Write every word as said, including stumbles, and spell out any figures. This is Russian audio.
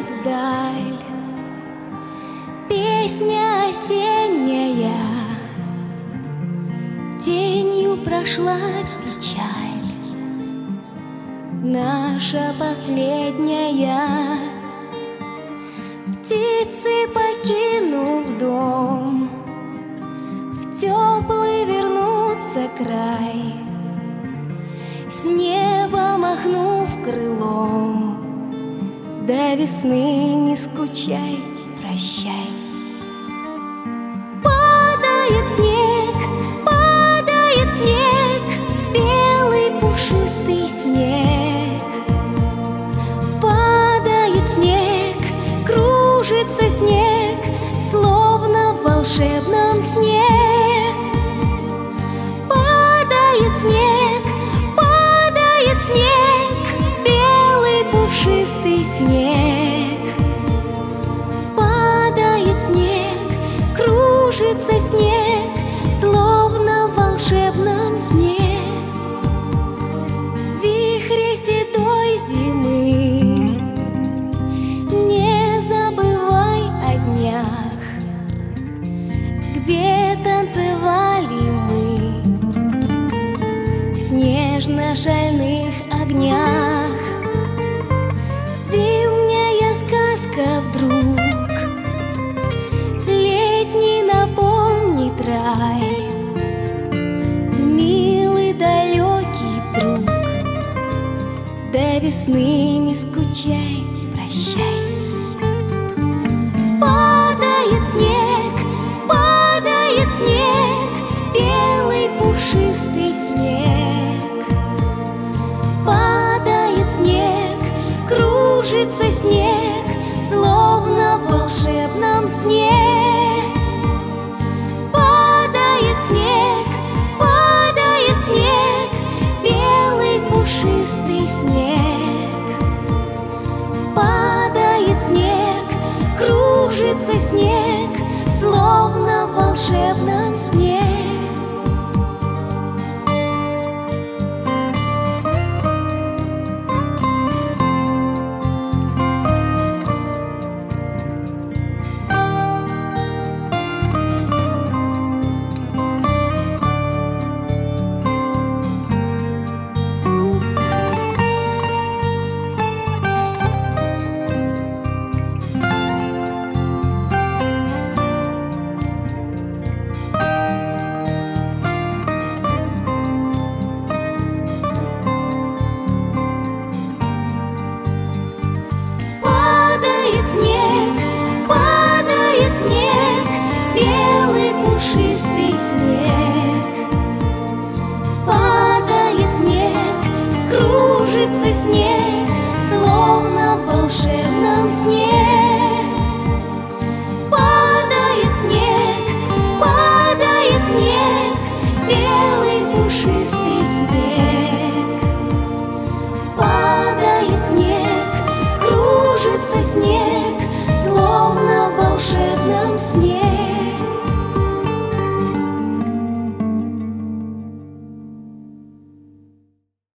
умчалась вдаль песня осенняя, тенью прошла печаль наша последняя. Птицы, покинув дом, в теплый вернутся край, с неба махнув крылом, до весны не скучай, прощай. Падает снег, падает снег, белый пушистый снег. Падает снег, кружится снег, словно в волшебном сне. Падает снег, падает снег, белый пушистый снег. Падает снег, кружится снег, словно в волшебном сне. В вихре седой зимы не забывай о днях, где танцевали мы в снежно-шальных огнях. Зимняя сказка вдруг летний напомнит рай. Милый далекий друг, до весны не скучай, прощай. Падает снег, падает снег, белый пушистый снег. Падает снег, кружится снег, словно в волшебном сне. Падает снег, падает снег, белый пушистый снег. Падает снег, кружится снег, словно в волшебном сне. Белый пушистый снег.